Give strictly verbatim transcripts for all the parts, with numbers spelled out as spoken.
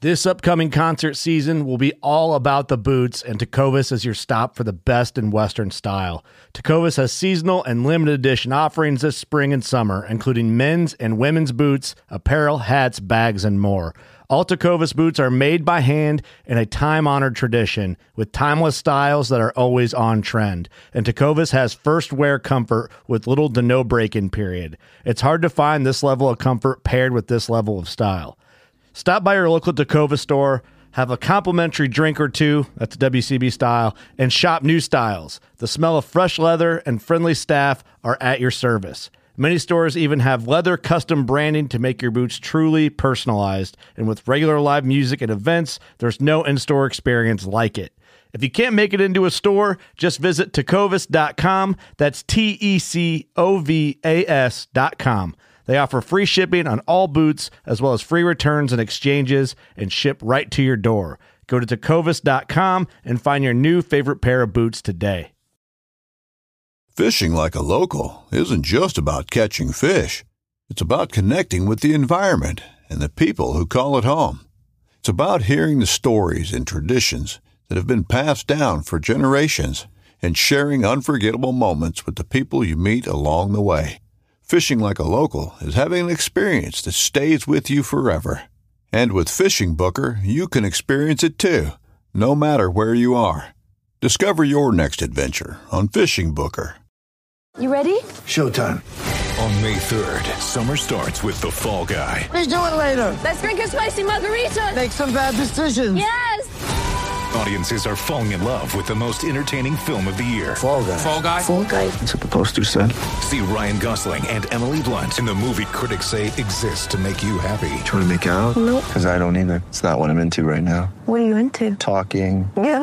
This upcoming concert season will be all about the boots, and Tecovas is your stop for the best in Western style. Tecovas has seasonal and limited edition offerings this spring and summer, including men's and women's boots, apparel, hats, bags, and more. All Tecovas boots are made by hand in a time-honored tradition with timeless styles that are always on trend. And Tecovas has first wear comfort with little to no break-in period. It's hard to find this level of comfort paired with this level of style. Stop by your local Tecovas store, have a complimentary drink or two, that's W C B style, and shop new styles. The smell of fresh leather and friendly staff are at your service. Many stores even have leather custom branding to make your boots truly personalized. And with regular live music and events, there's no in-store experience like it. If you can't make it into a store, just visit tecovas dot com. That's T E C O V A S dot com. They offer free shipping on all boots, as well as free returns and exchanges, and ship right to your door. Go to tecovas dot com and find your new favorite pair of boots today. Fishing like a local isn't just about catching fish. It's about connecting with the environment and the people who call it home. It's about hearing the stories and traditions that have been passed down for generations and sharing unforgettable moments with the people you meet along the way. Fishing like a local is having an experience that stays with you forever. And with Fishing Booker, you can experience it too, no matter where you are. Discover your next adventure on Fishing Booker. You ready? Showtime. On May third, summer starts with The Fall Guy. Let's do it later. Let's drink a spicy margarita. Make some bad decisions. Yes! Audiences are falling in love with the most entertaining film of the year. Fall Guy. Fall Guy? Fall Guy. That's what the poster said. See Ryan Gosling and Emily Blunt in the movie critics say exists to make you happy. Trying to make it out? Nope. Because I don't either. It's not what I'm into right now. What are you into? Talking. Yeah.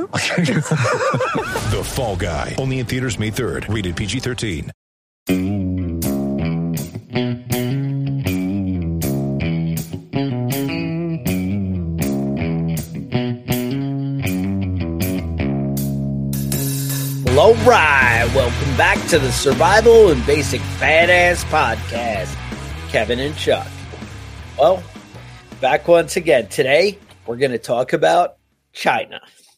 The Fall Guy. Only in theaters May third. Rated P G thirteen. Well, all right, welcome back to the Survival and Basic Fat Ass Podcast. Kevin and Chuck. Well, back once again. Today, we're going to talk about China.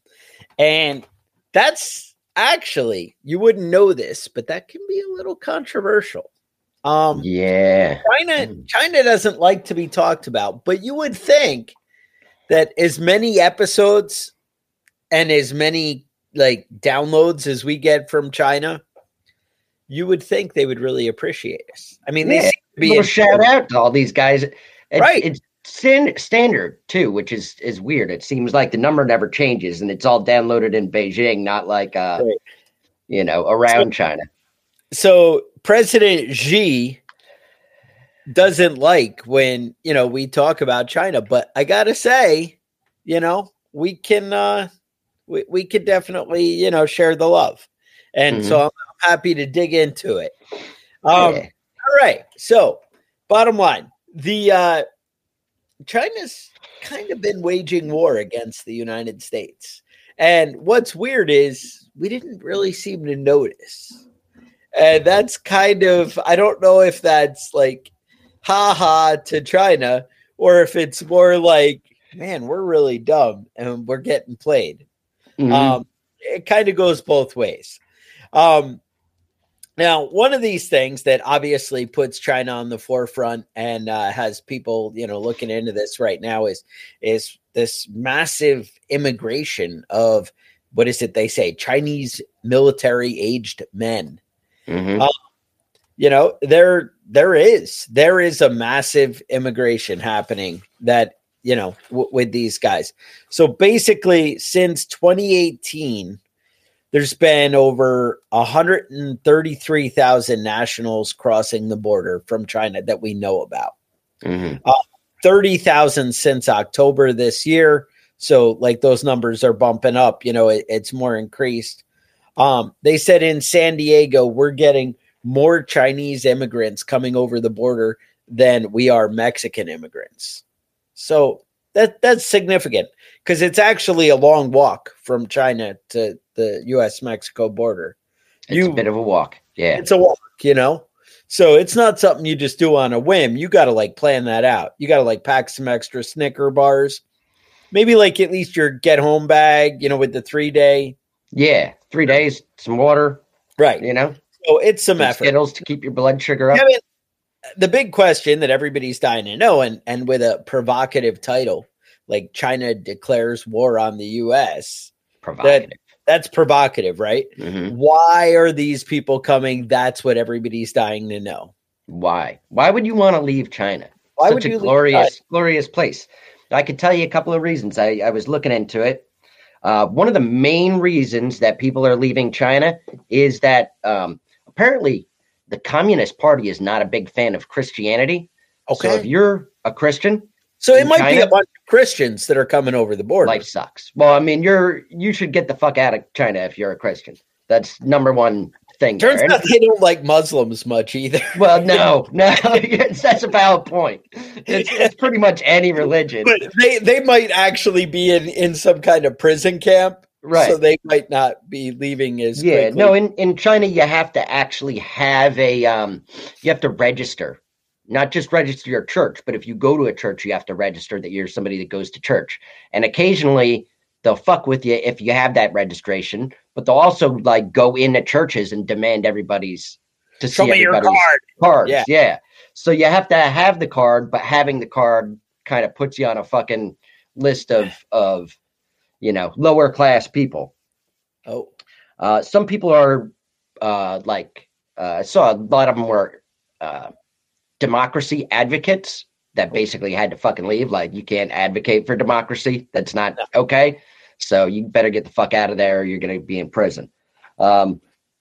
And that's actually, you wouldn't know this, but that can be a little controversial. Um, yeah. China, China doesn't like to be talked about, but you would think that as many episodes and as many like downloads as we get from China, you would think they would really appreciate us. I mean, they yeah, seem to be a little shout out to all these guys. It's, right. It's sin- standard too, which is, is weird. It seems like the number never changes and it's all downloaded in Beijing, not like, uh, right. you know, around so, China. So President Xi doesn't like when, you know, we talk about China, but I gotta say, you know, we can, uh, we, we could definitely, you know, share the love. And mm-hmm. so I'm happy to dig into it. Um, yeah. All right. So bottom line, the, uh, China's kind of been waging war against the United States. And what's weird is we didn't really seem to notice. And that's kind of, I don't know if that's like, ha ha to China, or if it's more like, man, we're really dumb and we're getting played. Mm-hmm. Um, it kind of goes both ways. Um, now, one of these things that obviously puts China on the forefront and uh, has people, you know, looking into this right now is is this massive immigration of, what is it they say, Chinese military aged men. Mm-hmm. Um, you know, there there is there is a massive immigration happening that, you know, w- with these guys. So basically, since twenty eighteen, there's been over one hundred thirty-three thousand nationals crossing the border from China that we know about. Mm-hmm. Uh, thirty thousand since October this year. So like those numbers are bumping up, you know, it, it's more increased. Um, they said in San Diego, we're getting more Chinese immigrants coming over the border than we are Mexican immigrants. So that that's significant because it's actually a long walk from China to the U S Mexico border. It's you, a bit of a walk. Yeah. It's a walk, you know? So it's not something you just do on a whim. You got to like plan that out. You got to like pack some extra Snicker bars. maybe like at least your get home bag, you know, with the three day. Yeah, three days, some water, right? You know, so it's some, some effort. Skittles to keep your blood sugar up. I mean, the big question that everybody's dying to know, and and with a provocative title like China declares war on the U S, provocative. That, that's provocative, right? Mm-hmm. Why are these people coming? That's what everybody's dying to know. Why? Why would you want to leave China? Why Such would you a glorious, leave glorious place. I could tell you a couple of reasons. I, I was looking into it. Uh, one of the main reasons that people are leaving China is that um, apparently the Communist Party is not a big fan of Christianity. Okay. So if you're a Christian, so it might China, be a bunch of Christians that are coming over the border. Life sucks. Well, I mean, you're you should get the fuck out of China if you're a Christian. That's number one thing. Turns there. out they don't like Muslims much either. Well, no, no, that's a valid point. It's, it's pretty much any religion. But they, they might actually be in, in some kind of prison camp. Right. So they might not be leaving as yeah, quickly. no, in, in China, you have to actually have a, um, you have to register. Not just register your church, but if you go to a church, you have to register that you're somebody that goes to church. And occasionally they'll fuck with you if you have that registration, but they'll also like go into churches and demand everybody's to Show see me your everybody's card. cards. Yeah. yeah. So you have to have the card, but having the card kind of puts you on a fucking list of, of, you know, lower class people. Oh, uh, some people are uh, like, uh, I saw a lot of them were, uh, democracy advocates that basically had to fucking leave. Like, you can't advocate for democracy. That's not okay. So you better get the fuck out of there or you're going to be in prison. Um,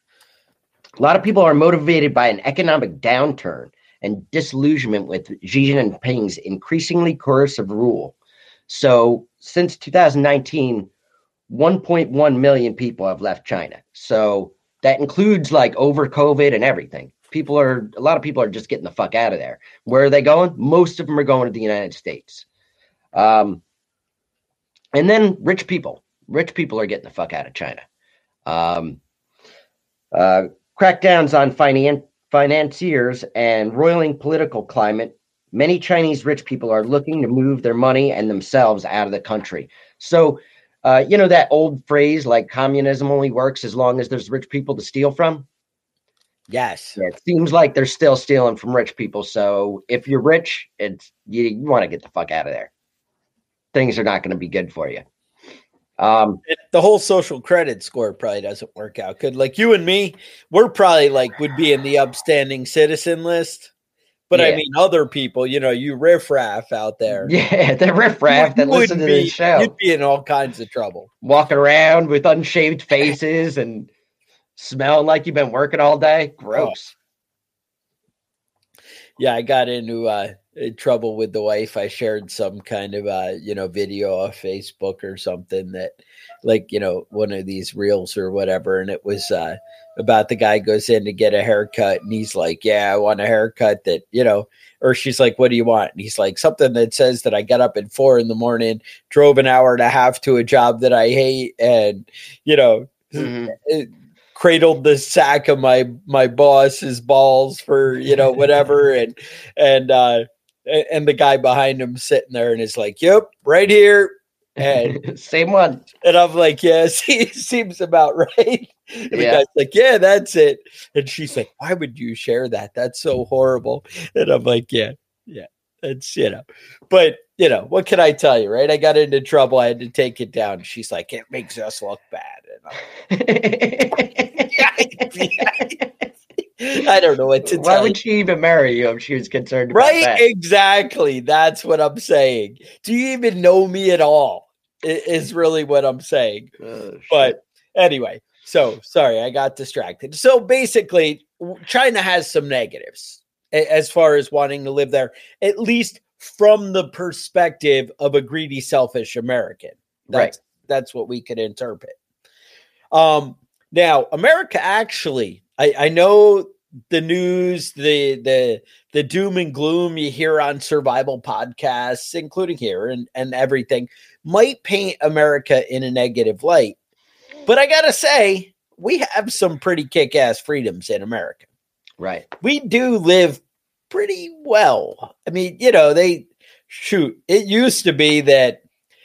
a lot of people are motivated by an economic downturn and disillusionment with Xi Jinping's increasingly coercive rule. So since two thousand nineteen, one point one million people have left China. So that includes like over COVID and everything. People are, a lot of people are just getting the fuck out of there. Where are they going? Most of them are going to the United States. Um, and then rich people. Rich people are getting the fuck out of China. Um, uh, crackdowns on finan- financiers and roiling political climate. Many Chinese rich people are looking to move their money and themselves out of the country. So, uh, you know, that old phrase like communism only works as long as there's rich people to steal from? yes. Yeah, it seems like they're still stealing from rich people. So if you're rich, it's you, you want to get the fuck out of there. Things are not going to be good for you. Um, The whole social credit score probably doesn't work out good. Like you and me, we're probably like would be in the upstanding citizen list. But Yeah. I mean, other people, you know, you riffraff out there. yeah, the riffraff that You listen to wouldn't this be- show, You'd be in all kinds of trouble. walking around with unshaved faces and smelling like you've been working all day. Gross. Yeah, I got into uh, in trouble with the wife. I shared some kind of uh, you know, video off Facebook or something that, like, you know, one of these reels or whatever, and it was uh, about the guy goes in to get a haircut, and he's like, "Yeah, I want a haircut that, you know," or she's like, "What do you want?" And he's like, "Something that says that I got up at four in the morning, drove an hour and a half to a job that I hate, and you know." Mhm. It, cradled the sack of my my boss's balls for, you know, whatever, and and uh and the guy behind him sitting there and is like, "Yep, right here." And Same one. and I'm like, "Yeah, see, seems about right." And the Yeah. guy's like, "Yeah, that's it." And she's like, "Why would you share that? That's so horrible." And I'm like, "Yeah, yeah, that's, you know." But you know, what can I tell you, right? I got into trouble. I had to take it down. She's like, "It makes us look bad." And I'm, I don't know what to Why tell would you. she even marry you if she was concerned about Right? that? Exactly. That's what I'm saying. Do you even know me at all? I- Is really what I'm saying. Oh, shit. But anyway, so sorry, I got distracted. So basically, w- China has some negatives a- as far as wanting to live there, at least from the perspective of a greedy, selfish American. That's, that's what we could interpret. Um, now, America actually, I, I know the news, the the the doom and gloom you hear on survival podcasts, including here and, and everything, might paint America in a negative light. But I gotta say, we have some pretty kick-ass freedoms in America. Right. We do live pretty well. I mean, you know, they shoot, it used to be that,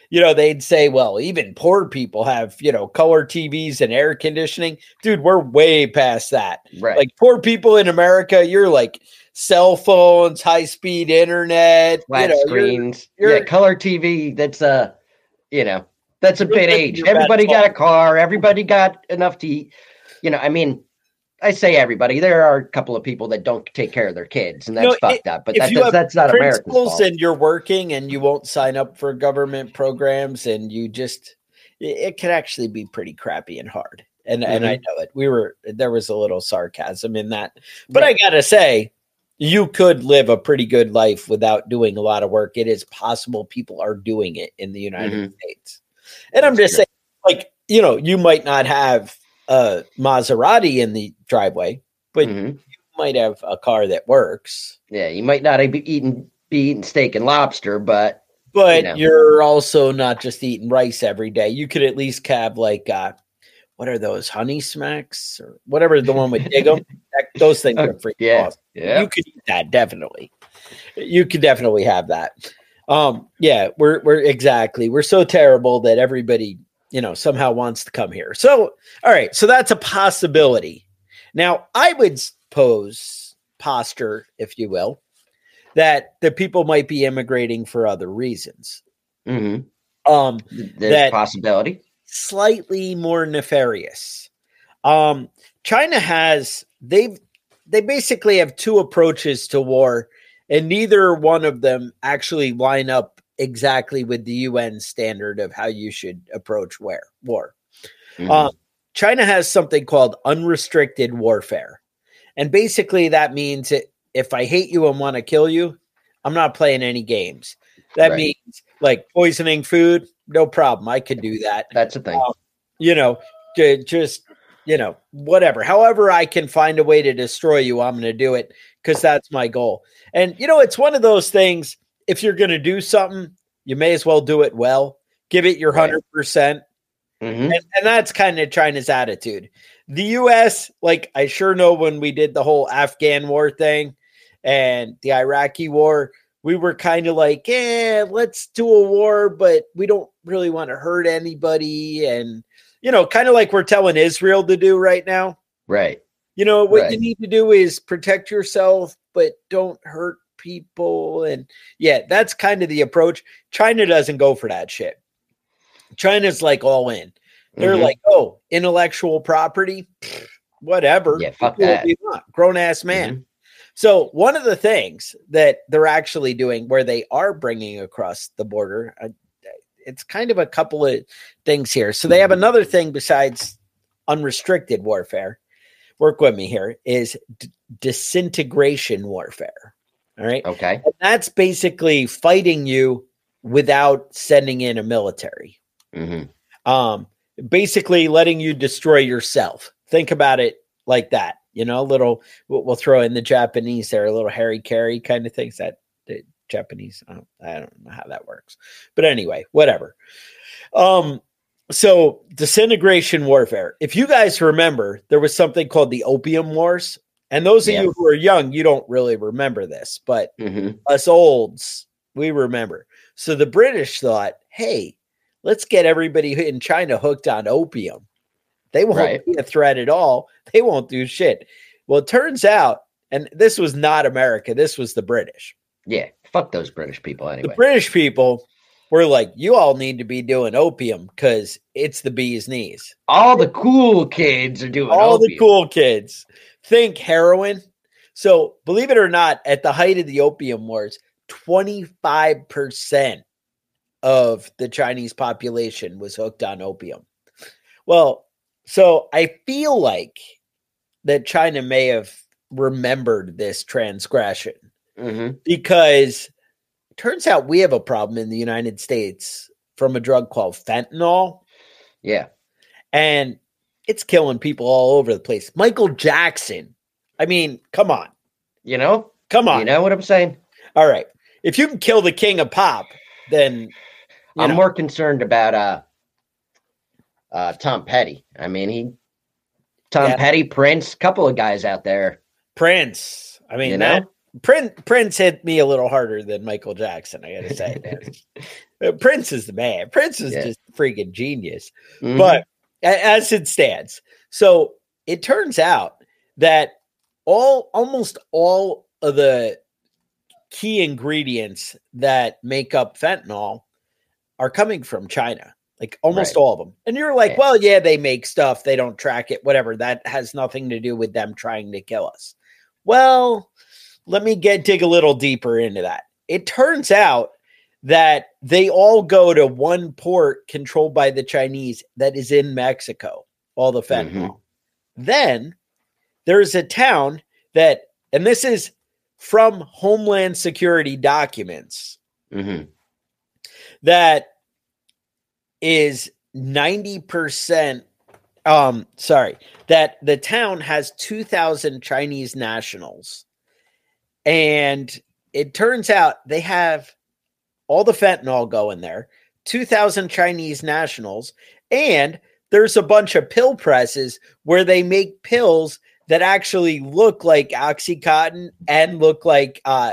you know, they'd say, well, even poor people have, you know, color T Vs and air conditioning. Dude, we're way past that. Right. Like poor people in America, you're like cell phones, high speed internet, flat you know, screens. You're, you're, yeah, color T V. That's a, you know, that's a You're bit living age. your best Everybody got a life. car. Everybody got enough to eat. You know, I mean, I say everybody. There are a couple of people that don't take care of their kids, and that's You know, fucked it- up. But if that you does, have that's not America's principles fault. and you're working and you won't sign up for government programs and you just, it, it can actually be pretty crappy and hard. And and I know it. We were, there was a little sarcasm in that. But I got to say, you could live a pretty good life without doing a lot of work. It is possible people are doing it in the United Mhm. States. And I'm That's just saying, like, you know, you might not have a Maserati in the driveway, but Mhm. you might have a car that works. Yeah, you might not be eating be eating steak and lobster, but But You know. you're also not just eating rice every day. You could at least have like, uh, what are those, honey smacks or whatever the one with Diggum? That, those things are freaking yeah, awesome. yeah. You could eat that definitely. You could definitely have that. Um, yeah, we're we're exactly. We're so terrible that everybody, you know, somehow wants to come here. So, all right, so that's a possibility. Now, I would pose posture, if you will, that the people might be immigrating for other reasons. Mhm. Um, there's That- a possibility. slightly more nefarious. Um, China has they've they basically have two approaches to war, and neither one of them actually line up exactly with the U N standard of how you should approach war. War. Mhm. Um, China has something called unrestricted warfare, and basically that means that if I hate you and want to kill you, I'm not playing any games. That Right. means like poisoning food, no problem. I could do that. That's the thing. Um, you know, to just, you know, whatever. However, I can find a way to destroy you, I'm going to do it because that's my goal. And, you know, it's one of those things. If you're going to do something, you may as well do it well. Give it your Right. one hundred percent. Mhm. And, and that's kind of China's attitude. The U S, like, I sure know when we did the whole Afghan war thing and the Iraqi war, we were kind of like, yeah, let's do a war, but we don't really want to hurt anybody. And, you know, kind of like we're telling Israel to do right now. Right. You know, what Right. you need to do is protect yourself, but don't hurt people. And yeah, that's kind of the approach. China doesn't go for that shit. China's like all in. They're Mhm. like, oh, intellectual property, pfft, whatever. Yeah, fuck Do what that. we want. Grown ass man. Mhm. So one of the things that they're actually doing where they are bringing across the border, uh, it's kind of a couple of things here. So they have another thing besides unrestricted warfare. Work with me here is d- disintegration warfare. All right. Okay. And that's basically fighting you without sending in a military. hmm Um, basically letting you destroy yourself. Think about it like that. You know, a little, we'll, we'll throw in the Japanese there, a little Harry Carey kind of things. That the Japanese, I don't, I don't know how that works. But anyway, whatever. Um, so disintegration warfare. If you guys remember, there was something called the Opium Wars. And those of Yeah. you who are young, you don't really remember this, but hmm us olds, we remember. So the British thought, hey, let's get everybody in China hooked on opium. They won't Right. be a threat at all. They won't do shit. Well, it turns out, and this was not America, this was the British. Yeah. Fuck those British people anyway. The British people were like, you all need to be doing opium because it's the bee's knees. All the cool kids are doing All the opium. cool kids think heroin. So believe it or not, at the height of the opium wars, twenty-five percent of the Chinese population was hooked on opium. Well, so I feel like that China may have remembered this transgression hmm because it turns out we have a problem in the United States from a drug called fentanyl, Yeah. and it's killing people all over the place. Michael Jackson. I mean, come on. You know? Come on. You know what I'm saying? All right. If you can kill the king of pop, then you I'm know. more concerned about uh uh Tom Petty. I mean, he Tom Yeah. Petty, Prince, couple of guys out there. Prince. I mean, You know? that Prince Prince hit me a little harder than Michael Jackson. I gotta say, man. Prince is the man. Prince is yeah. just freaking genius. Mm-hmm. But as it stands, so it turns out that all almost all of the key ingredients that make up fentanyl are coming from China, like almost right. all of them. And you're like, yeah. well, yeah, they make stuff. They don't track it, whatever. That has nothing to do with them trying to kill us. Well, let me get dig a little deeper into that. It turns out that they all go to one port controlled by the Chinese that is in Mexico, all the fentanyl. Mm-hmm. Then there's a town that, and this is from Homeland Security documents, mm-hmm. that is ninety percent, um, sorry, that the town has two thousand Chinese nationals. And it turns out they have all the fentanyl going there, two thousand Chinese nationals, and there's a bunch of pill presses where they make pills that actually look like Oxycontin and look like uh,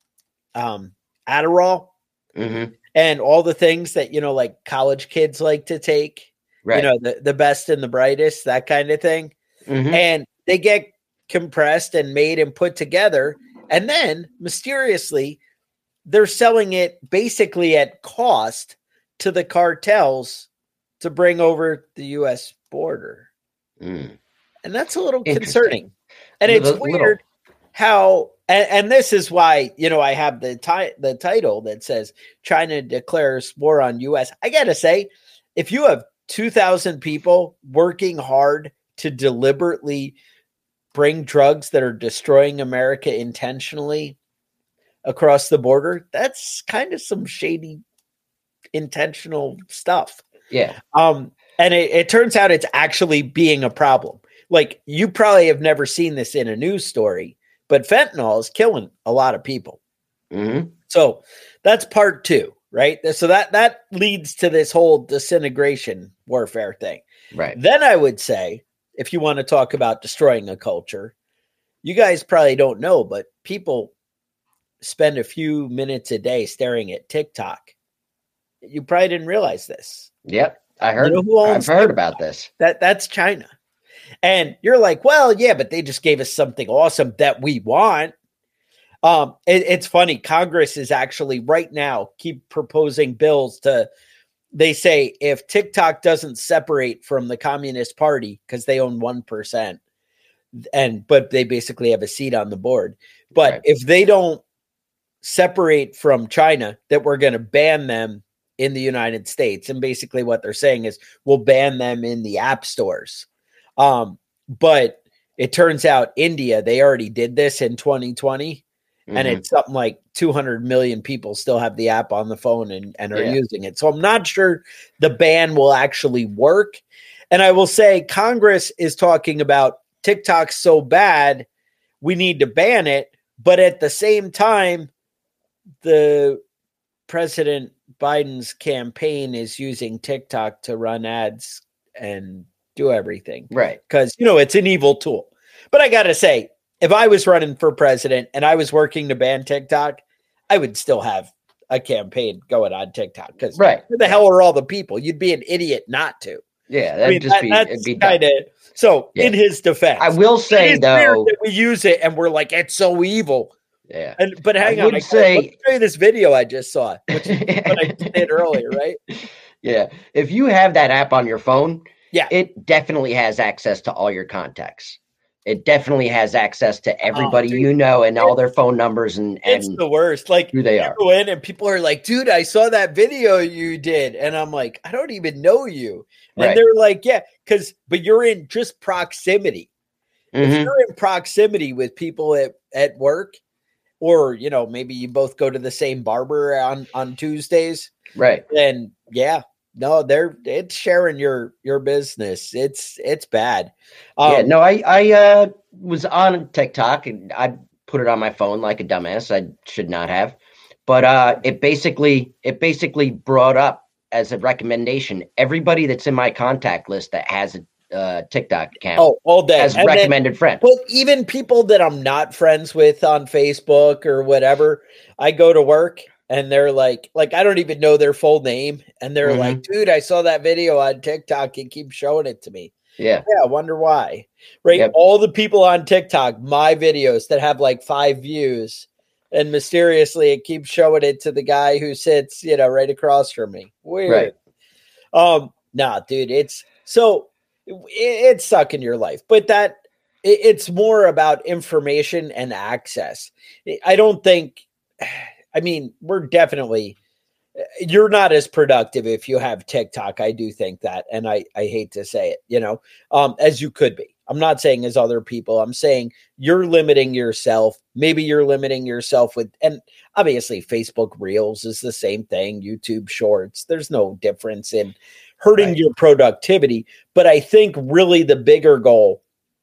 um, Adderall mm-hmm. and all the things that, you know, like college kids like to take, right. you know, the, the best and the brightest, that kind of thing. Mm-hmm. And they get compressed and made and put together. And then mysteriously, they're selling it basically at cost to the cartels to bring over the U S border. Mm. And that's a little concerning. And it's little, weird little. how, and, and this is why, you know, I have the, ti- the title that says China declares war on U S. I got to say, if you have two thousand people working hard to deliberately bring drugs that are destroying America intentionally across the border, that's kind of some shady, intentional stuff. Yeah. Um, and it, it turns out it's actually being a problem. Like, you probably have never seen this in a news story, but fentanyl is killing a lot of people. Mm-hmm. So that's part two, right? So that, that leads to this whole disintegration warfare thing. Right. Then I would say, if you want to talk about destroying a culture, you guys probably don't know, but people spend a few minutes a day staring at TikTok. You probably didn't realize this. Yep. I heard, you know who owns I've heard about this. That That's China. And you're like, well, yeah, but they just gave us something awesome that we want. Um, it, it's funny. Congress is actually right now keep proposing bills to, they say if TikTok doesn't separate from the Communist Party, because they own one percent, and but they basically have a seat on the board. But right. if they don't separate from China, that we're going to ban them in the United States. And basically what they're saying is we'll ban them in the app stores. Um, but it turns out India, they already did this in twenty twenty. Mm-hmm. And it's something like two hundred million people still have the app on the phone and, and are yeah. using it. So I'm not sure the ban will actually work. And I will say Congress is talking about TikTok's so bad, we need to ban it. But at the same time, the President Biden's campaign is using TikTok to run ads and do everything. Right. Because, you know, it's an evil tool. But I got to say, if I was running for president and I was working to ban TikTok, I would still have a campaign going on TikTok. Because right. who the hell are all the people? You'd be an idiot not to. Yeah, that'd I mean, just that, be, that's it'd be kind of so. Yeah. In his defense, I will say it though that we use it and we're like, it's so evil. Yeah, and but hang I on, would I say, let me show you this video I just saw, which is what I did earlier, right? Yeah, if you have that app on your phone, yeah, it definitely has access to all your contacts. It definitely has access to everybody oh, you know and all their phone numbers and, and it's the worst. Like who they are. Go in and people are like, dude, I saw that video you did. And I'm like, I don't even know you. And right. they're like, yeah, because but you're in just proximity. Mm-hmm. If you're in proximity with people at, at work, or you know, maybe you both go to the same barber on, on Tuesdays. Right. Then yeah. No, they're it's sharing your your business. It's it's bad. Um, yeah, no, I I uh, was on TikTok and I put it on my phone like a dumbass. I should not have, but uh, it basically it basically brought up as a recommendation everybody that's in my contact list that has a uh, TikTok account. Oh, all day. As And then- recommended friend. But even people that I'm not friends with on Facebook or whatever, I go to work and they're like, like I don't even know their full name, and they're Mhm. like, "Dude, I saw that video on TikTok and keep showing it to me." Yeah. Yeah, I wonder why. Right? Yep. All the people on TikTok, my videos that have like five views, and mysteriously it keeps showing it to the guy who sits, you know, right across from me. Weird. Right. Um, nah, dude, it's so it, it's sucking your life, but that it, it's more about information and access. I don't think, I mean, we're definitely, you're not as productive if you have TikTok. I do think that, and I, I hate to say it, you know, um, as you could be. I'm not saying as other people. I'm saying you're limiting yourself. Maybe you're limiting yourself with, and obviously Facebook Reels is the same thing. YouTube Shorts. There's no difference in hurting Right. your productivity. But I think really the bigger goal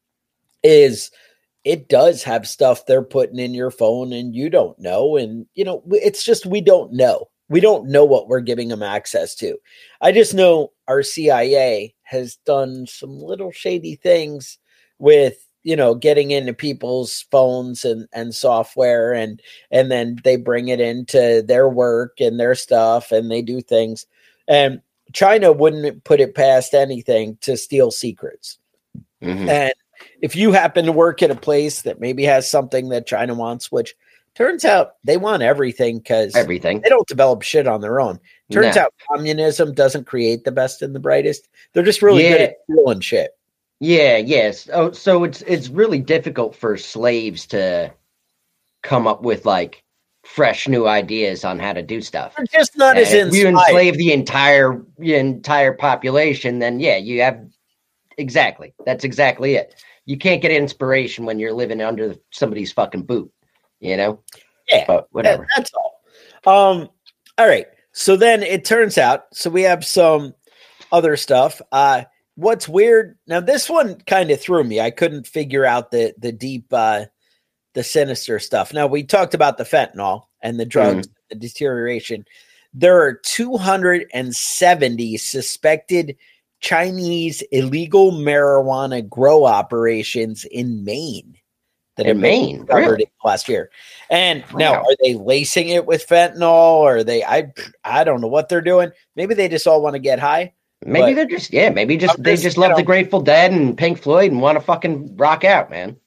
is it does have stuff they're putting in your phone and you don't know. And, you know, it's just we don't know. We don't know what we're giving them access to. I just know our C I A has done some little shady things with, you know, getting into people's phones and, and software, and and then they bring it into their work and their stuff and they do things. And China wouldn't put it past anything to steal secrets. Mhm. And if you happen to work at a place that maybe has something that China wants, which turns out they want everything because Everything. they don't develop shit on their own. Turns No. out communism doesn't create the best and the brightest. They're just really good Yeah. at stealing shit. Yeah, yes. Oh, so it's it's really difficult for slaves to come up with like fresh new ideas on how to do stuff. They're just not as And if you inspired. enslave the entire the entire population, then yeah, you have exactly. That's exactly it. You can't get inspiration when you're living under somebody's fucking boot, you know? Yeah, But whatever. that- that's all. Um, all right. So then it turns out, so we have some other stuff. Uh, what's weird now? This one kind of threw me. I couldn't figure out the the deep, uh, the sinister stuff. Now we talked about the fentanyl and the drugs, the deterioration. There are two hundred seventy suspected Chinese illegal marijuana grow operations in Maine. That In have been Maine, discovered really? last year. And now, Wow. are they lacing it with fentanyl? Or are they? I I don't know what they're doing. Maybe they just all want to get high. Maybe but- they're just yeah, maybe just I'm they just, just you love know- the Grateful Dead and Pink Floyd and want to fucking rock out, man.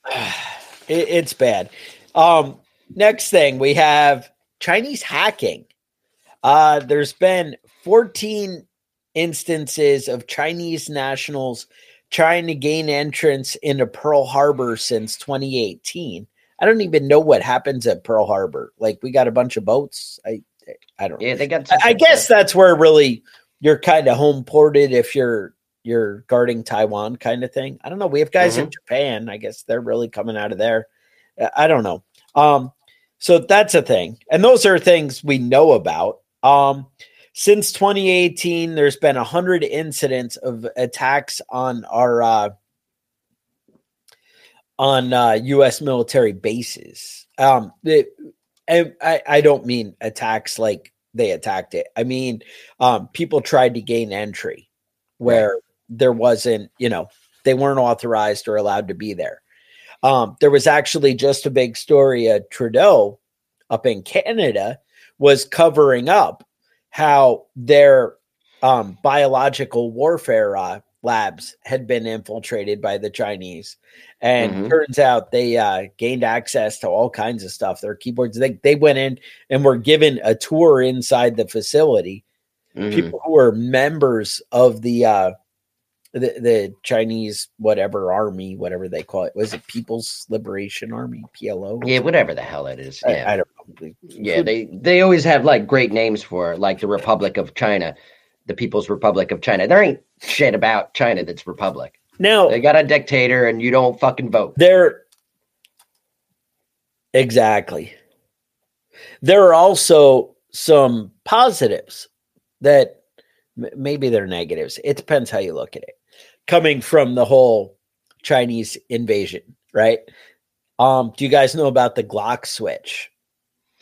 It, it's bad. Um, next thing we have Chinese hacking. Uh, there's been fourteen instances of Chinese nationals trying to gain entrance into Pearl Harbor since twenty eighteen. I don't even know what happens at Pearl Harbor. Like we got a bunch of boats. I I don't know. Yeah, they got I, I guess that's where really you're kind of home ported if you're you're guarding Taiwan kind of thing. I don't know. We have guys in Japan. I guess they're really coming out of there. Uh, I don't know. Um, so that's a thing. And those are things we know about. Um, since twenty eighteen, there's been a hundred incidents of attacks on our uh, on uh, U S military bases. Um, it, I, I I don't mean attacks like they attacked it. I mean, um, people tried to gain entry where there wasn't, you know, they weren't authorized or allowed to be there. Um, there was actually just a big story. Uh, Trudeau up in Canada was covering up how their um, biological warfare uh, labs had been infiltrated by the Chinese. And Mhm. turns out they uh, gained access to all kinds of stuff. Their keyboards, they, they went in and were given a tour inside the facility. Mhm. People who were members of the, uh, the the Chinese whatever army, whatever they call it. Was it People's Liberation Army, P L O? Yeah, whatever the hell it is. I, Yeah. I don't know. Yeah, they they always have like great names for it, like the Republic of China, the People's Republic of China. There ain't shit about China that's republic. Now They got a dictator and you don't fucking vote. there exactly. There are also some positives that m- maybe they're negatives. It depends how you look at it. Coming from the whole Chinese invasion, right? Um, do you guys know about the Glock switch?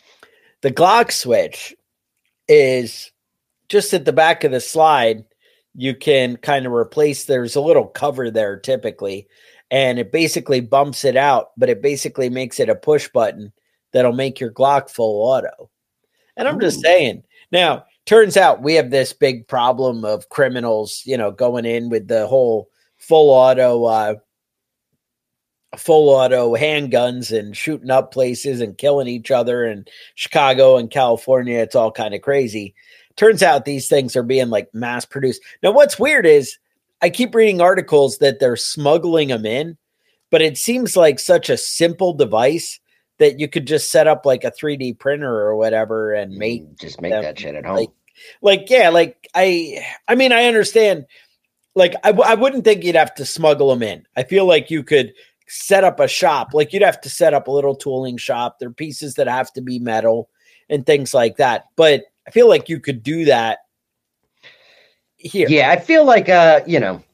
The Glock switch is just at the back of the slide. you can kind of replace, there's a little cover there typically, and it basically bumps it out, but it basically makes it a push button that'll make your Glock full auto. And I'm Ooh. just saying, now, turns out we have this big problem of criminals, you know, going in with the whole full auto, uh, full auto handguns and shooting up places and killing each other in Chicago and California. It's all kind of crazy. Turns out these things are being like mass produced. Now, what's weird is I keep reading articles that they're smuggling them in, but it seems like such a simple device that you could just set up like a three D printer or whatever and make just make them, that shit at home. Like, like, yeah, like I, I mean, I understand. Like, I, I wouldn't think you'd have to smuggle them in. I feel like you could set up a shop. Like, you'd have to set up a little tooling shop. There are pieces that have to be metal and things like that. But I feel like you could do that here. Yeah, I feel like, uh, you know,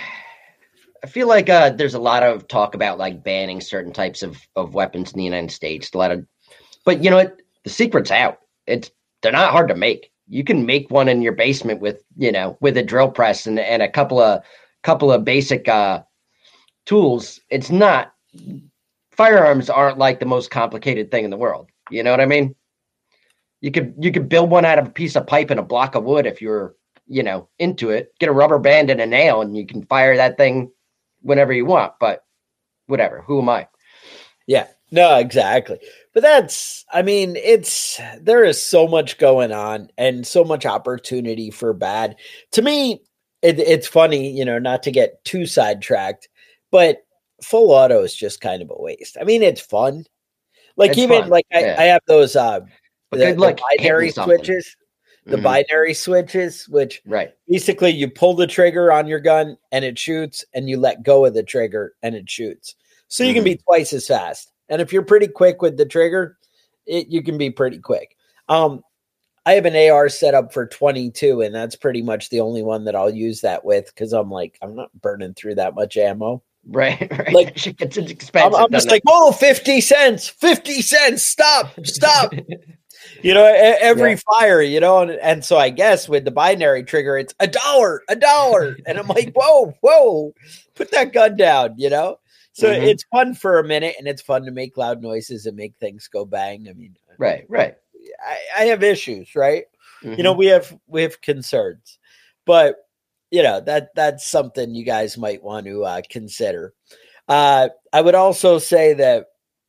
I feel like uh, there's a lot of talk about like banning certain types of, of weapons in the United States. A lot of, but you know what? The secret's out. It's they're not hard to make. You can make one in your basement with, you know, with a drill press and, and a couple of couple of basic uh, tools. It's not firearms aren't like the most complicated thing in the world. You know what I mean? You could you could build one out of a piece of pipe and a block of wood if you're, you know, into it. Get a rubber band and a nail, and you can fire that thing whenever you want. But whatever. Who am I? Yeah. No, exactly. But that's, I mean, it's, there is so much going on and so much opportunity for bad. To me, it, it's funny, you know, not to get too sidetracked, but full auto is just kind of a waste. I mean, it's fun. Like it's even fun. like I, yeah. I have those uh, the, good luck the binary switches, the mm-hmm. binary switches, which right. basically you pull the trigger on your gun and it shoots, and you let go of the trigger and it shoots. So you mm-hmm. can be twice as fast. And if you're pretty quick with the trigger, it, you can be pretty quick. Um, I have an A R set up for twenty-two, and that's pretty much the only one that I'll use that with, because I'm like, I'm not burning through that much ammo. Right, right. Like, it's expensive. I'm, I'm just it? like, whoa, fifty cents, fifty cents, stop, stop. You know, every yeah. fire, you know, and, and so I guess with the binary trigger, it's a dollar, a dollar. And I'm like, whoa, whoa, put that gun down, you know? So mm-hmm. it's fun for a minute, and it's fun to make loud noises and make things go bang. I mean, right, right. I, I have issues, right? Mm-hmm. You know, we have we have concerns, but you know that that's something you guys might want to uh, consider. Uh, I would also say that,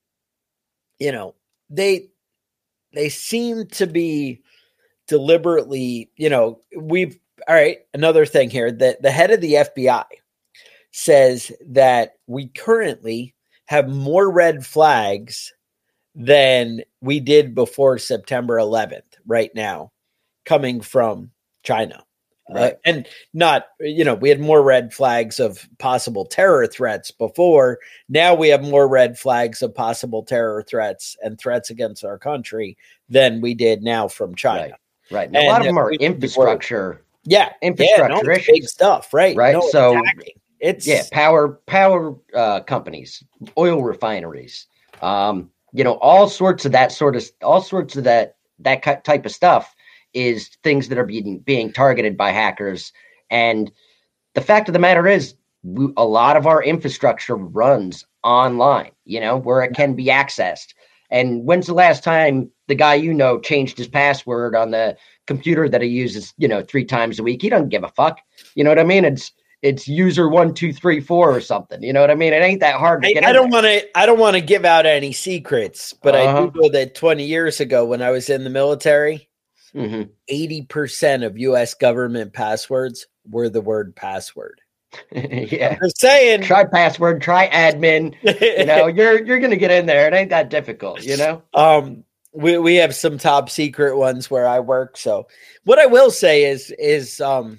you know, they they seem to be deliberately, you know, we've all right. Another thing here, that the head of the F B I says that we currently have more red flags than we did before September eleventh right now, coming from China. Right. Uh, and not, you know, we had more red flags of possible terror threats before. Now we have more red flags of possible terror threats and threats against our country than we did now from China. Right. right. A lot of them are infrastructure. Were, yeah. Infrastructure yeah, no, issues. Big stuff. Right. Right. No, so attacking. It's yeah, power, power uh, companies, oil refineries, um, you know, all sorts of that sort of, all sorts of that, that type of stuff is things that are being, being targeted by hackers. And the fact of the matter is, we, a lot of our infrastructure runs online, you know, where it can be accessed. And when's the last time the guy, you know, changed his password on the computer that he uses, you know, three times a week? He doesn't give a fuck. You know what I mean? It's, It's user one, two, three, four or something. You know what I mean? It ain't that hard to get I, I don't want to, I don't want to give out any secrets, but uh-huh. I do know that twenty years ago when I was in the military, mm-hmm. eighty percent of U S government passwords were the word password. yeah. I'm just saying. Try password, try admin. You know, you're, you're going to get in there. It ain't that difficult, you know? Um, we, we have some top secret ones where I work. So what I will say is, is, um,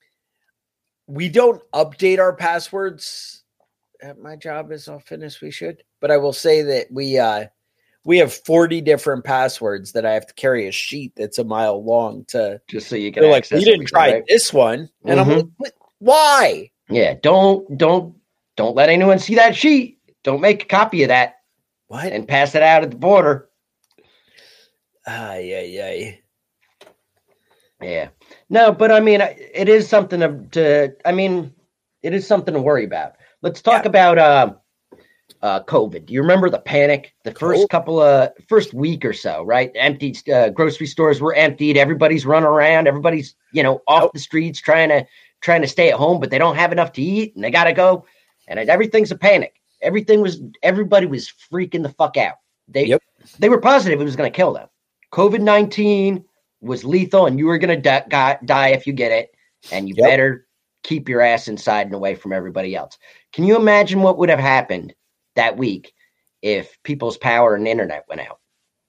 we don't update our passwords at my job as often as we should, but I will say that we uh, we have forty different passwords that I have to carry a sheet that's a mile long to just so you can. Like, we didn't try right? this one, and mm-hmm. I'm like, why? Yeah, don't don't don't let anyone see that sheet. Don't make a copy of that. What? And pass it out at the border. Ah, yeah, yeah. Yeah. No, but I mean, it is something to, to I mean, it is something to worry about. Let's talk Yeah. about uh, uh, COVID. Do you remember the panic? The first Oh. couple of, first week or so, right? Empty uh, grocery stores were emptied. Everybody's running around. Everybody's, you know, off Yep. the streets trying to, trying to stay at home, but they don't have enough to eat and they got to go. And everything's a panic. Everything was, everybody was freaking the fuck out. They, Yep. they were positive it was going to kill them. COVID nineteen was lethal and you were going to di- die, die if you get it. And you Yep. better keep your ass inside and away from everybody else. Can you imagine what would have happened that week if people's power and internet went out?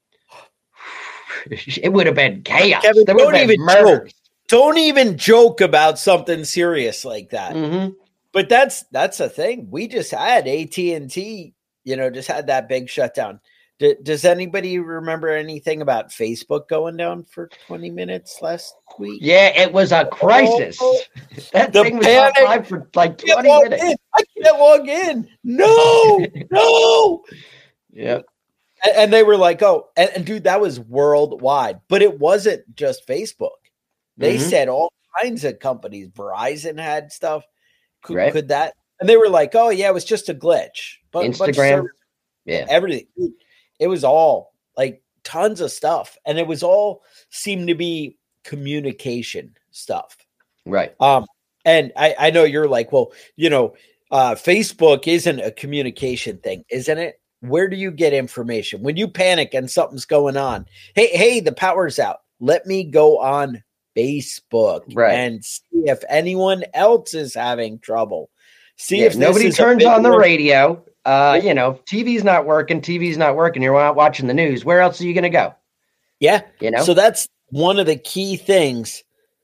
It would have been chaos. Kevin, There would don't have been even murders. Don't even joke about something serious like that. Mhm. But that's that's a thing. We just had A T and T, you know, just had that big shutdown. D- does anybody remember anything about Facebook going down for twenty minutes last week? Yeah, it was a crisis. Oh, that the thing was panic. offline for like I can't twenty log minutes. in. I can't log in. No, no. Yeah. And, and they were like, oh, and, and dude, that was worldwide. But it wasn't just Facebook. They Mhm. said all kinds of companies. Verizon had stuff. Could, Right. could that? And they were like, oh, yeah, it was just a glitch. But bunch of Instagram. servers- Yeah. everything. Dude, it was all like tons of stuff. And it was all seemed to be communication stuff. Right. Um, and I, I know you're like, well, you know, uh, Facebook isn't a communication thing, isn't it? Where do you get information when you panic and something's going on? Hey, hey, the power's out. Let me go on Facebook Right. and see if anyone else is having trouble. See Yeah, if this nobody is a turns big on the one. radio. Uh, you know, T V's not working. T V's not working. You're not watching the news. Where else are you going to go? Yeah. You know? So that's one of the key things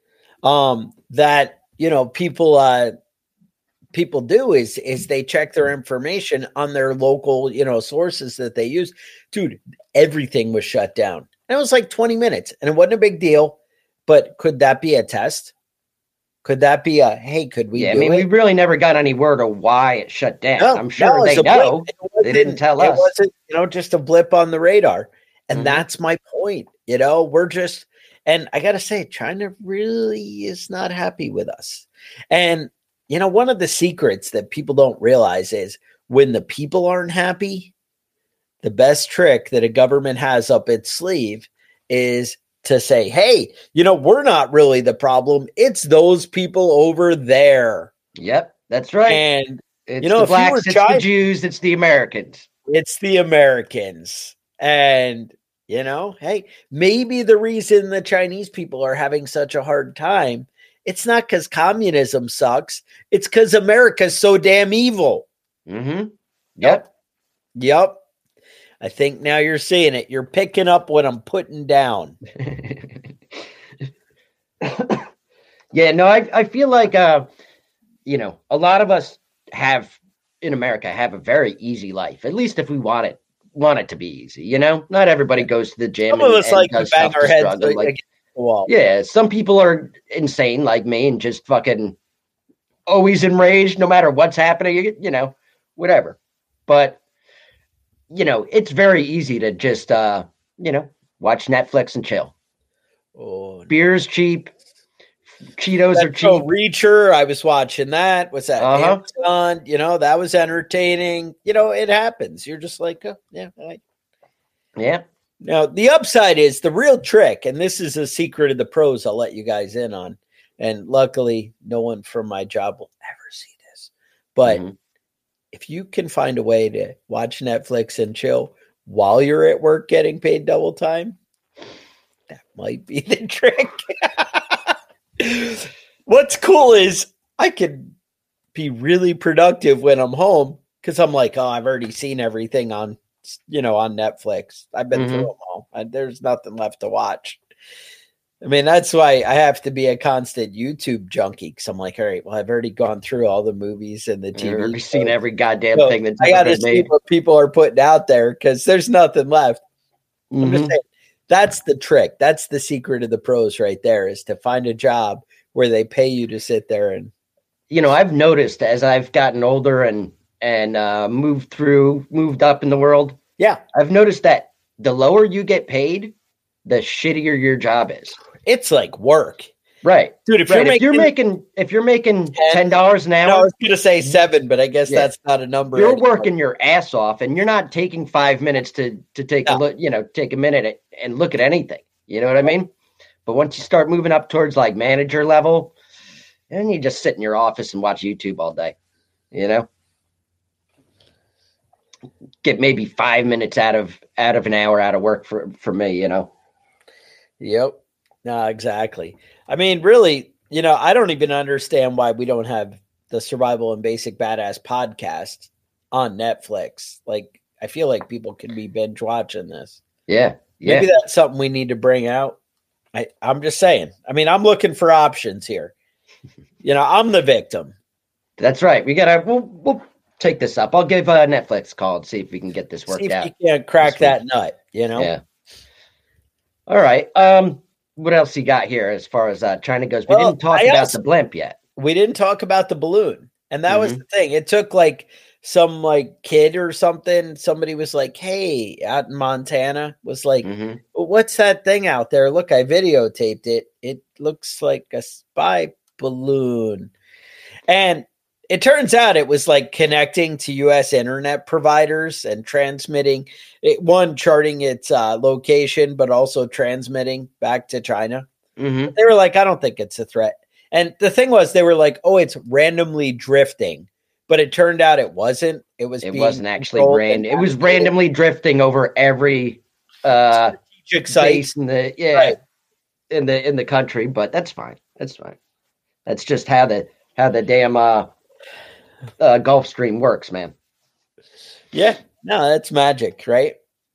um, that, you know, people uh, people do is is they check their information on their local, you know, sources that they use. Dude, everything was shut down. And it was like twenty minutes and it wasn't a big deal. But could that be a test? Could that be a, hey, could we yeah, I do mean, it? we really never got any word of why it shut down. No, I'm sure no, they it's a know. blip. It They didn't wasn't- tell It us. wasn't, you know, just a blip on the radar. And Mhm. that's my point. You know, we're just, and I got to say, China really is not happy with us. And, you know, one of the secrets that people don't realize is when the people aren't happy, the best trick that a government has up its sleeve is to say, hey, you know, we're not really the problem. It's those people over there. Yep, that's right. And it's you know, the if you were blacks, it's China- the Jews, it's the Americans. it's the Americans. And, you know, hey, maybe the reason the Chinese people are having such a hard time, it's not because communism sucks. It's because America's so damn evil. Mm-hmm. Yep. Yep. I think now you're seeing it. You're picking up what I'm putting down. Yeah, no, I I feel like uh, you know, a lot of us have in America have a very easy life. At least if we want it want it to be easy, you know? Not everybody goes to the gym. Some of and- us and like to does bang stuff our to heads struggle, like, like, against the wall. yeah, some people are insane like me and just fucking always enraged no matter what's happening, you, you know, whatever. But you know, it's very easy to just uh, you know, watch Netflix and chill. Oh, Beer's cheap. Cheetos are That show cheap. Reacher, I was watching that. What's that? Uh-huh. Amazon, you know, that was entertaining. You know, it happens. You're just like, oh, yeah. I... Yeah. Now, the upside is the real trick, and this is a secret of the pros I'll let you guys in on. And luckily, no one from my job will ever see this. But Mhm. if you can find a way to watch Netflix and chill while you're at work getting paid double time, that might be the trick. What's cool is I can be really productive when I'm home because I'm like, oh, I've already seen everything on, you know, on Netflix. I've been Mhm. through them all. I, there's nothing left to watch. I mean, that's why I have to be a constant YouTube junkie because I'm like, all right, well, I've already gone through all the movies and the T V. You've already seen shows. every goddamn So thing that's I ever got to been see made. what people are putting out there because there's nothing left. I'm just Mhm. saying, that's the trick. That's the secret of the pros right there is to find a job where they pay you to sit there and You know, I've noticed as I've gotten older and and uh, moved through, moved up in the world, yeah, I've noticed that the lower you get paid, the shittier your job is. it's like work. Right. Dude, if right. you're if you're making- making if you're making ten dollars an No, I hour, was going to say seven, but I guess Yeah. that's not a number. you're anymore. working your ass off, and you're not taking five minutes to to take No. a look. You know, take a minute and look at anything. You know what I mean? But once you start moving up towards like manager level, then you just sit in your office and watch YouTube all day. You know, get maybe five minutes out of out of an hour out of work for for me. You know. Yep. No, exactly. I mean, really, you know, I don't even understand why we don't have the Survival and Basic Badass podcast on Netflix. Like, I feel like people can be binge watching this. Yeah. Yeah. Maybe that's something we need to bring out. I, I'm just saying. I mean, I'm looking for options here. You know, I'm the victim. That's right. We gotta. We'll we'll take this up. I'll give uh, Netflix a call and see if we can get this worked See if out. you can't crack this that week. nut, you know? Yeah. All right. Um. What else you got here as far as uh, China goes? We Well, didn't talk I about also- the blimp yet. We didn't talk about the balloon. And that was Mhm. the thing. It took like some like kid or something. Somebody was like, hey, out in Montana, was like, Mhm. what's that thing out there? Look, I videotaped it. It looks like a spy balloon. And it turns out it was like connecting to U S internet providers and transmitting it, one charting its uh, location, but also transmitting back to China. Mhm. They were like, I don't think it's a threat. And the thing was, they were like, oh, it's randomly drifting. But it turned out it wasn't. It was It being wasn't actually controlled random. and It was navigated. randomly drifting over every uh, Strategic sites. base in the yeah Right. in the in the country. But that's fine. That's fine. That's just how the how the damn uh, uh, Gulf Stream works, man. Yeah. No, that's magic, right?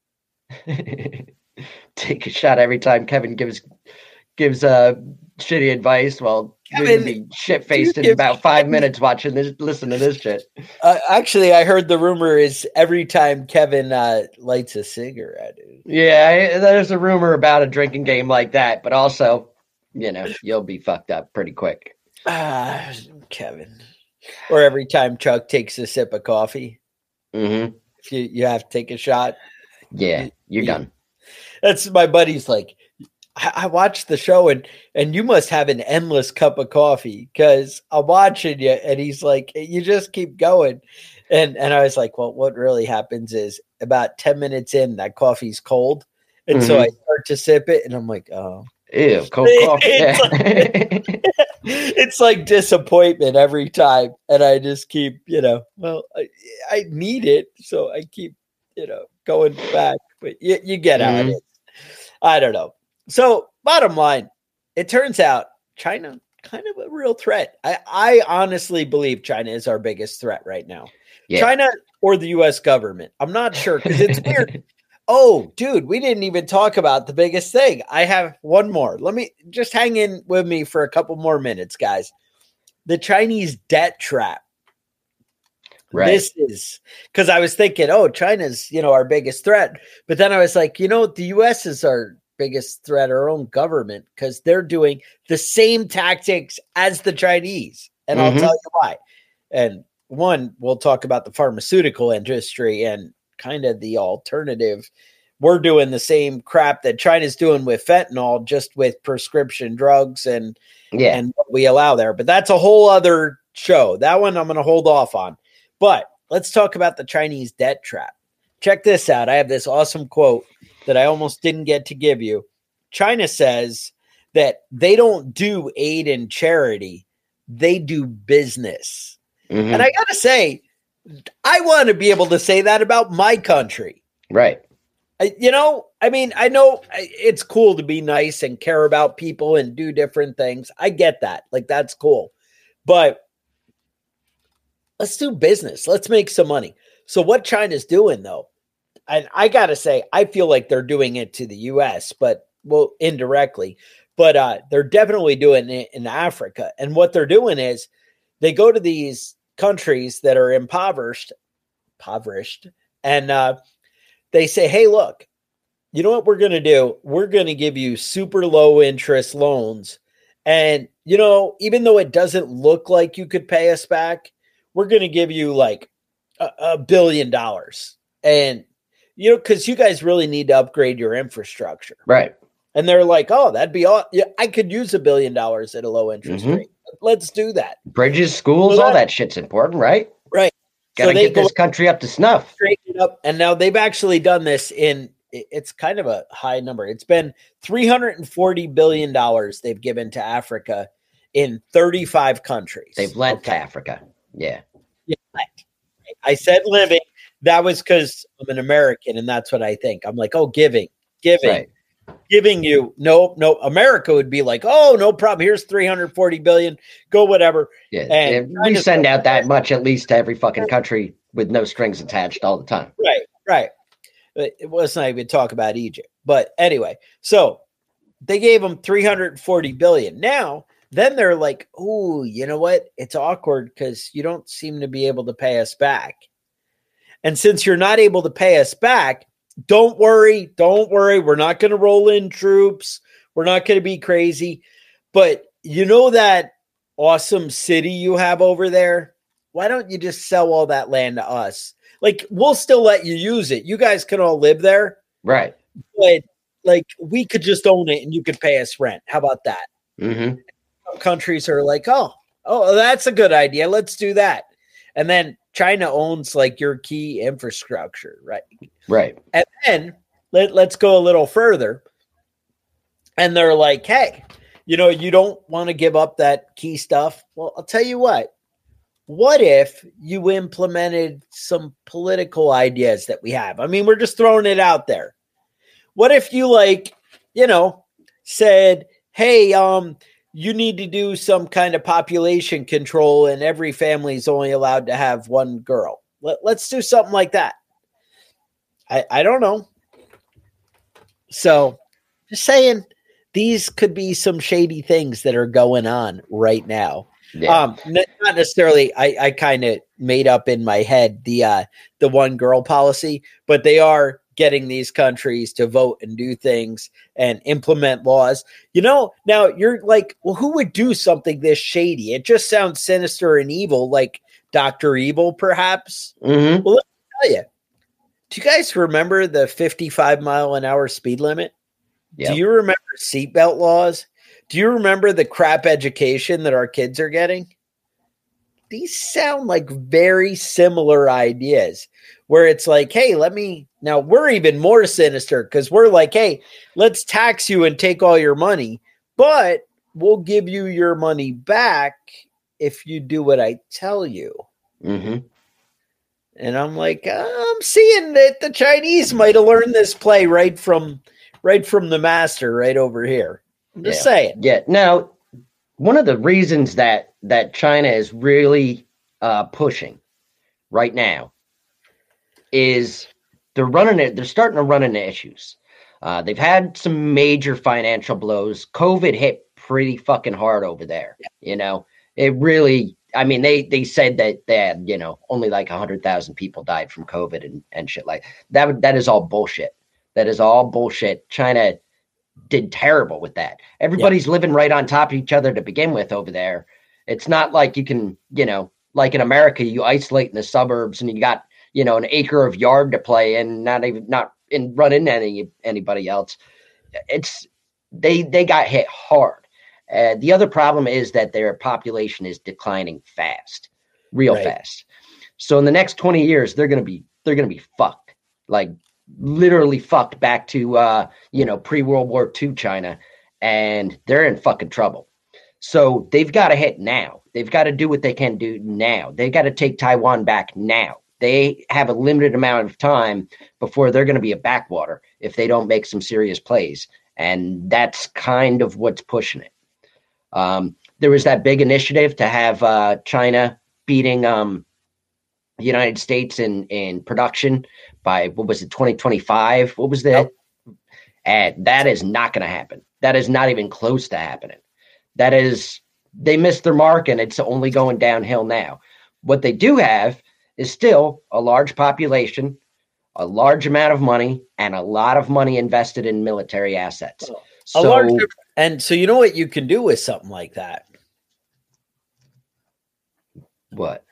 Take a shot every time Kevin gives gives uh shitty advice. Well, we're Kevin, gonna be shit faced you in give- about five minutes watching this, listen to this shit. Uh, actually, I heard the rumor is every time Kevin uh, lights a cigarette. Yeah, I, there's a rumor about a drinking game like that, but also, you know, you'll be fucked up pretty quick. Ah, Kevin. Or every time Chuck takes a sip of coffee, Mm-hmm. if you, you have to take a shot. Yeah, you're Yeah. done. That's my buddy's like, I, I watched the show and and you must have an endless cup of coffee because I'm watching you. And he's like, you just keep going. And and I was like, well, what really happens is about ten minutes in, that coffee's cold. And so Mhm. I start to sip it and I'm like, oh. Ew, cold coffee. It's Yeah. It's like disappointment every time. And I just keep, you know, well, I, I need it. So I keep, you know, going back. But you, you get how it Mhm. is. I don't know. So bottom line, it turns out China, kind of a real threat. I, I honestly believe China is our biggest threat right now. Yeah. China or the U S government. I'm not sure because it's weird. Oh, dude, we didn't even talk about the biggest thing. I have one more. Let me just hang in with me for a couple more minutes, guys. The Chinese debt trap. Right. This is because I was thinking, oh, China's, you know, our biggest threat. But then I was like, you know, the U S is our biggest threat, our own government, because they're doing the same tactics as the Chinese. And Mhm. I'll tell you why. And one, we'll talk about the pharmaceutical industry and kind of the alternative. We're doing the same crap that China's doing with fentanyl, just with prescription drugs and Yeah. and what we allow there. But that's a whole other show. That one I'm going to hold off on. But let's talk about the Chinese debt trap. Check this out. I have this awesome quote that I almost didn't get to give you. China says that they don't do aid and charity, they do business. Mhm. And I got to say, I want to be able to say that about my country. Right. I, you know, I mean, I know I- it's cool to be nice and care about people and do different things. I get that. Like, that's cool. But let's do business. Let's make some money. So what China's doing, though, and I got to say, I feel like they're doing it to the U S, but, well, indirectly. But uh, they're definitely doing it in Africa. And what they're doing is they go to these countries that are impoverished, impoverished, and uh, they say, hey, look, you know what we're going to do? We're going to give you super low interest loans. And, you know, even though it doesn't look like you could pay us back, we're going to give you like a, a billion dollars. And, you know, because you guys really need to upgrade your infrastructure. Right. And they're like, oh, that'd be all. Yeah, I could use a billion dollars at a low interest Mhm. rate. Let's do that. Bridges, schools, So all that- that shit's important, right? Right. Got to So they get this go- country up to snuff. Straighten it up. And now they've actually done this in, it- it's kind of a high number. It's been three hundred forty billion dollars they've given to Africa in thirty-five countries. They've lent Okay. to Africa. Yeah. Yeah, lent. I said living. That was because I'm an American and that's what I think. I'm like, oh, giving, giving, Right. giving you. No, no. America would be like, oh, no problem. Here's three hundred forty billion. Go whatever. Yeah. And yeah, we China's- send out that much at least to every fucking country with no strings attached all the time. Right, right. But it was not even talk about Egypt. But anyway, so they gave them three hundred forty billion. Now, then they're like, oh, you know what? It's awkward because you don't seem to be able to pay us back. And since you're not able to pay us back, don't worry, don't worry. We're not going to roll in troops. We're not going to be crazy. But you know that awesome city you have over there? Why don't you just sell all that land to us? Like, we'll still let you use it. You guys can all live there, Right. but like, we could just own it and you could pay us rent. How about that? Mm-hmm. Some countries are like, oh, oh, that's a good idea. Let's do that. And then China owns like your key infrastructure, right? Right. And then let, let's go a little further. And they're like, hey, you know, you don't want to give up that key stuff. Well, I'll tell you what. What if you implemented some political ideas that we have? I mean, we're just throwing it out there. What if you like, you know, said, hey, um, you need to do some kind of population control and every family is only allowed to have one girl. Let, let's do something like that. I, I don't know. So just saying, these could be some shady things that are going on right now. Yeah. Um, n- not necessarily. I, I kind of made up in my head the uh, the one girl policy, but they are getting these countries to vote and do things and implement laws. You know, now you're like, well, who would do something this shady? It just sounds sinister and evil, like Doctor Evil, perhaps. Mm-hmm. Well, let me tell you. Do you guys remember the fifty-five mile an hour speed limit? Yep. Do you remember seatbelt laws? Do you remember the crap education that our kids are getting? These sound like very similar ideas where it's like, hey, let me, now we're even more sinister because we're like, hey, let's tax you and take all your money, but we'll give you your money back if you do what I tell you. Mm-hmm. And I'm like, I'm seeing that the Chinese might have learned this play right from, right from the master right over here. I'm just Yeah. saying. Yeah. Now, one of the reasons that that China is really uh, pushing right now is they're running it. They're starting to run into issues. Uh, they've had some major financial blows. COVID hit pretty fucking hard over there. You know, it really. I mean, they they said that they had, you know, only like a hundred thousand people died from COVID and and shit like that. That is all bullshit. That is all bullshit. China did terrible with that. Everybody's yeah. living right on top of each other to begin with over there. It's not like you can, you know, like in America, you isolate in the suburbs and you got, you know, an acre of yard to play in, not even not in run into any anybody else. It's they they got hit hard. Uh, the other problem is that their population is declining fast, real right. fast. So in the next twenty years, they're gonna be they're gonna be fucked. Like literally fucked back to uh you know pre-World War Two China, and they're in fucking trouble. So they've got to hit now. They've got to do what they can do now. They got to take Taiwan back now. They have a limited amount of time before they're going to be a backwater if they don't make some serious plays, and that's kind of what's pushing it. Um there was that big initiative to have uh China beating um the United States in in production by, what was it, twenty twenty-five? What was that? Nope. And that is not going to happen. That is not even close to happening. That is, they missed their mark and it's only going downhill now. What they do have is still a large population, a large amount of money, and a lot of money invested in military assets. Oh, so, a large, and so you know what you can do with something like that? What?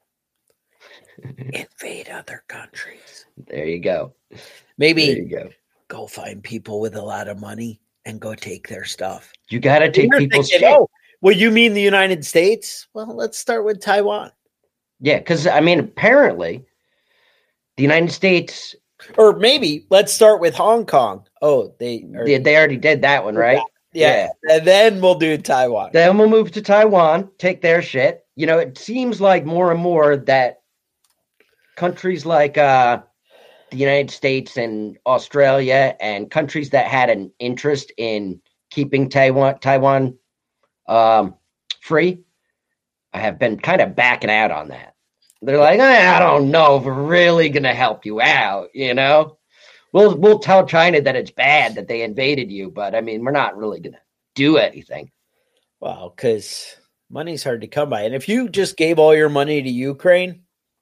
Invade other countries. There you go. Maybe there you go. Go find people with a lot of money and go take their stuff. You got to take You're people's thinking, shit. oh, well, you mean the United States? Well, let's start with Taiwan. Yeah, because, I mean, apparently the United States... Or maybe let's start with Hong Kong. Oh, they are, They, they already did that one, right? yeah. yeah. And then we'll do Taiwan. Then we'll move to Taiwan, take their shit. You know, it seems like more and more that countries like uh, the United States and Australia and countries that had an interest in keeping Taiwan Taiwan um, free have been kind of backing out on that. They're like, eh, I don't know if we're really going to help you out, you know? We'll we'll tell China that it's bad that they invaded you, but, I mean, we're not really going to do anything. Well, because money's hard to come by. And if you just gave all your money to Ukraine,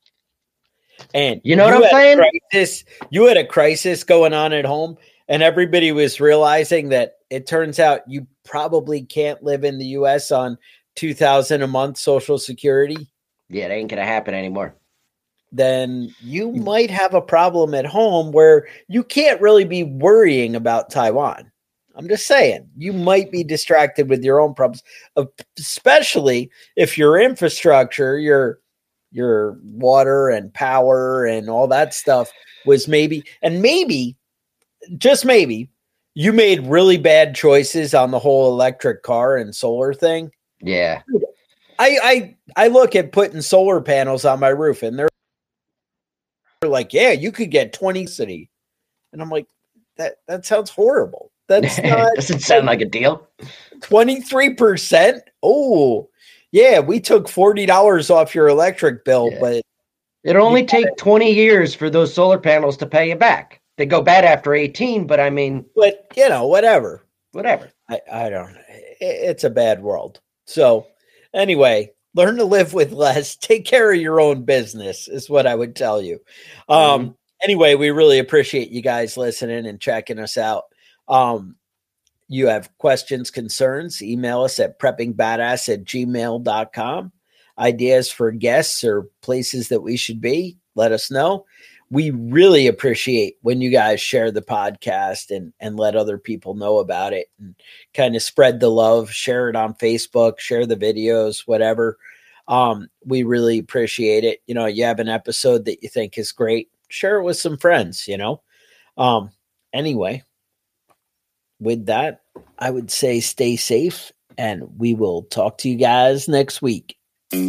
and you know what I'm saying? Crisis, you had a crisis going on at home, and everybody was realizing that it turns out you probably can't live in the U S on two thousand dollars a month Social Security. Yeah, it ain't going to happen anymore. Then you might have a problem at home where you can't really be worrying about Taiwan. I'm just saying, you might be distracted with your own problems, especially if your infrastructure, your your water and power and all that stuff was maybe, and maybe, just maybe, you made really bad choices on the whole electric car and solar thing. Yeah. I I, I look at putting solar panels on my roof, and they're like, yeah, you could get twenty city. And I'm like, that that sounds horrible. That's not doesn't sound like a deal. twenty-three percent. Oh, yeah, we took forty dollars off your electric bill, Yeah. but it'll only take twenty years for those solar panels to pay you back. They go bad after eighteen, but I mean, but you know, whatever. Whatever. I, I don't know. It's a bad world. So anyway, learn to live with less. Take care of your own business is what I would tell you. Um, mm-hmm. Anyway, we really appreciate you guys listening and checking us out. Um, you have questions, concerns, email us at preppingbadass at gmail dot com. Ideas for guests or places that we should be, let us know. We really appreciate when you guys share the podcast and, and let other people know about it and kind of spread the love, share it on Facebook, share the videos, whatever. Um, we really appreciate it. You know, you have an episode that you think is great, share it with some friends, you know? Um, anyway, with that, I would say stay safe, and we will talk to you guys next week.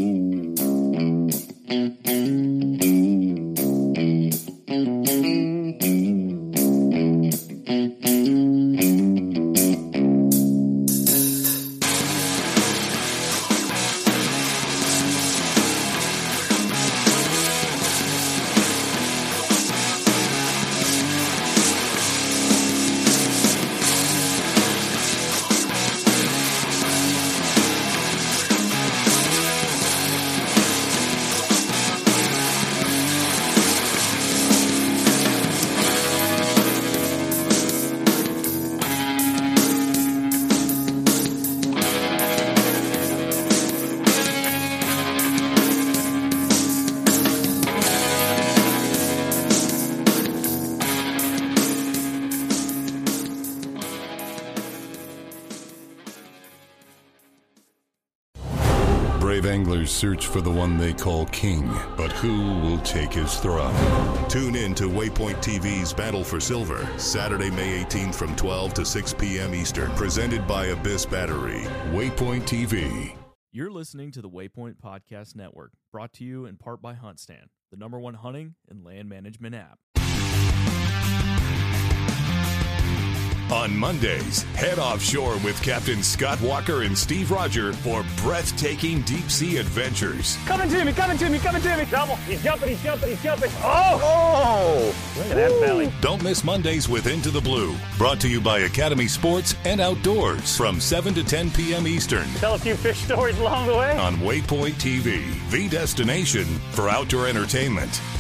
Anglers search for the one they call king, but who will take his throne? Tune in to Waypoint T V's Battle for Silver, Saturday, May eighteenth from twelve to six p.m. Eastern, presented by Abyss Battery. Waypoint T V. You're listening to the Waypoint Podcast Network, brought to you in part by HuntStand, the number one hunting and land management app. On Mondays, head offshore with Captain Scott Walker and Steve Roger for breathtaking deep-sea adventures. Coming to me, coming to me, coming to me. Double. He's jumping, he's jumping, he's jumping. Oh! Oh! Look at that belly. Don't miss Mondays with Into the Blue, brought to you by Academy Sports and Outdoors from seven to ten p.m. Eastern. Tell a few fish stories along the way. On Waypoint T V, the destination for outdoor entertainment.